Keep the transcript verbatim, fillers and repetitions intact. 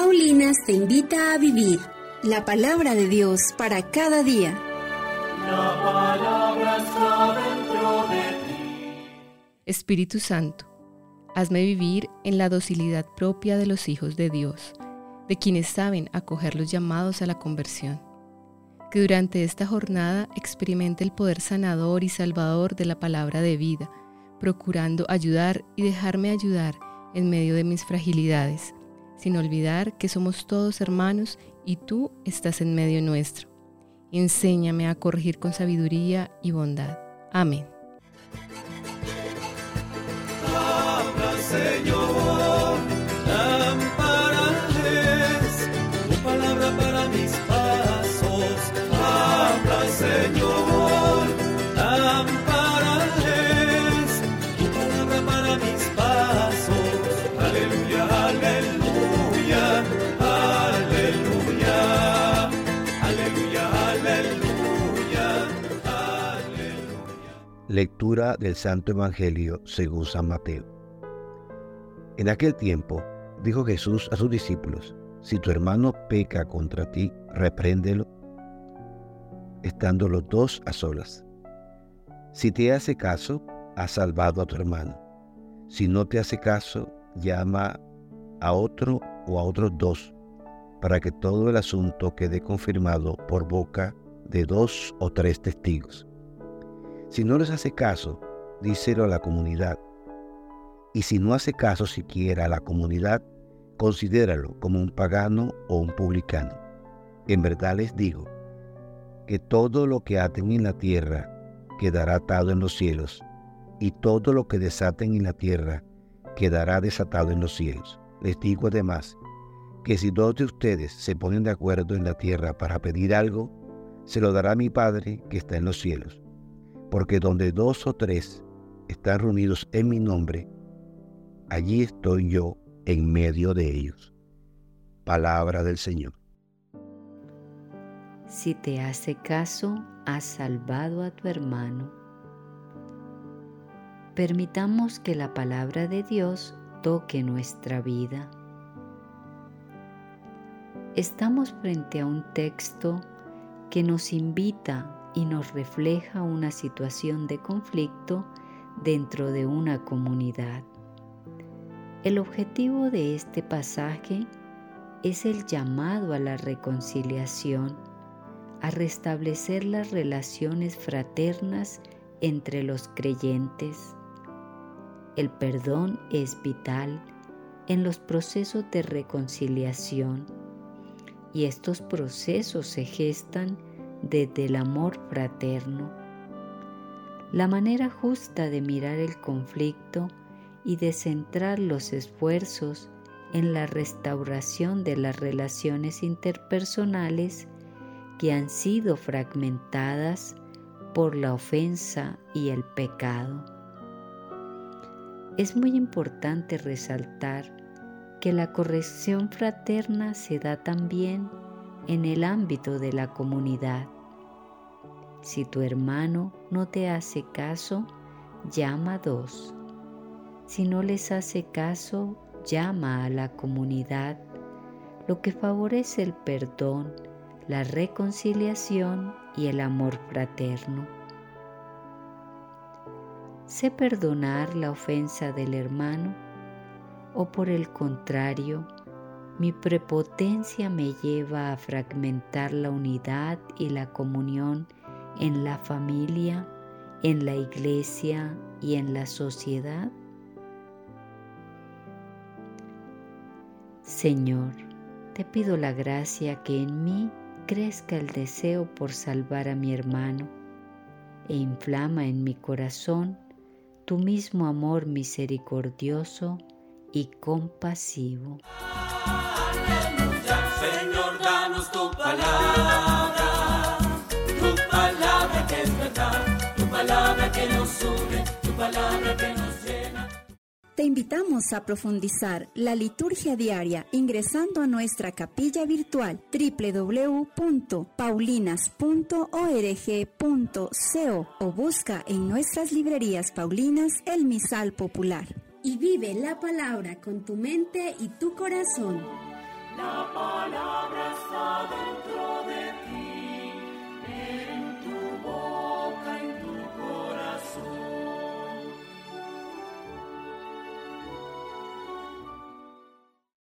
Paulinas te invita a vivir la palabra de Dios para cada día. La palabra está dentro de ti. Espíritu Santo, hazme vivir en la docilidad propia de los hijos de Dios, de quienes saben acoger los llamados a la conversión. Que durante esta jornada experimente el poder sanador y salvador de la palabra de vida, procurando ayudar y dejarme ayudar en medio de mis fragilidades, sin olvidar que somos todos hermanos y tú estás en medio nuestro. Enséñame a corregir con sabiduría y bondad. Amén. Habla, Señor, lámpara es tu palabra para mis pasos. Habla, Señor, lámpara es tu palabra para mis pasos. Aleluya, aleluya, aleluya, aleluya, aleluya, aleluya. Lectura del Santo Evangelio según San Mateo. En aquel tiempo dijo Jesús a sus discípulos: si tu hermano peca contra ti, repréndelo, estando los dos a solas. Si te hace caso, has salvado a tu hermano. Si no te hace caso, llama a otro o a otros dos, para que todo el asunto quede confirmado por boca de dos o tres testigos. Si no les hace caso, díselo a la comunidad. Y si no hace caso siquiera a la comunidad, considéralo como un pagano o un publicano. En verdad les digo que todo lo que aten en la tierra quedará atado en los cielos, y todo lo que desaten en la tierra quedará desatado en los cielos. Les digo además que si dos de ustedes se ponen de acuerdo en la tierra para pedir algo, se lo dará mi Padre que está en los cielos. Porque donde dos o tres están reunidos en mi nombre, allí estoy yo en medio de ellos. Palabra del Señor. Si te hace caso, has salvado a tu hermano. Permitamos que la palabra de Dios toque nuestra vida. Estamos frente a un texto que nos invita y nos refleja una situación de conflicto dentro de una comunidad. El objetivo de este pasaje es el llamado a la reconciliación, a restablecer las relaciones fraternas entre los creyentes. El perdón es vital en los procesos de reconciliación, y estos procesos se gestan desde el amor fraterno. La manera justa de mirar el conflicto y de centrar los esfuerzos en la restauración de las relaciones interpersonales que han sido fragmentadas por la ofensa y el pecado. Es muy importante resaltar que la corrección fraterna se da también en el ámbito de la comunidad. Si tu hermano no te hace caso, llama a dos. Si no les hace caso, llama a la comunidad, lo que favorece el perdón, la reconciliación y el amor fraterno. ¿Sé perdonar la ofensa del hermano? ¿O por el contrario, mi prepotencia me lleva a fragmentar la unidad y la comunión en la familia, en la iglesia y en la sociedad? Señor, te pido la gracia que en mí crezca el deseo por salvar a mi hermano e inflama en mi corazón tu mismo amor misericordioso y compasivo. Aleluya, Señor, danos tu palabra, tu palabra que es verdad, tu palabra que nos une, tu palabra que nos llena. Te invitamos a profundizar la liturgia diaria ingresando a nuestra capilla virtual doble u doble u doble u punto paulinas punto org punto co o busca en nuestras librerías paulinas el misal popular. Y vive la palabra con tu mente y tu corazón. La palabra está dentro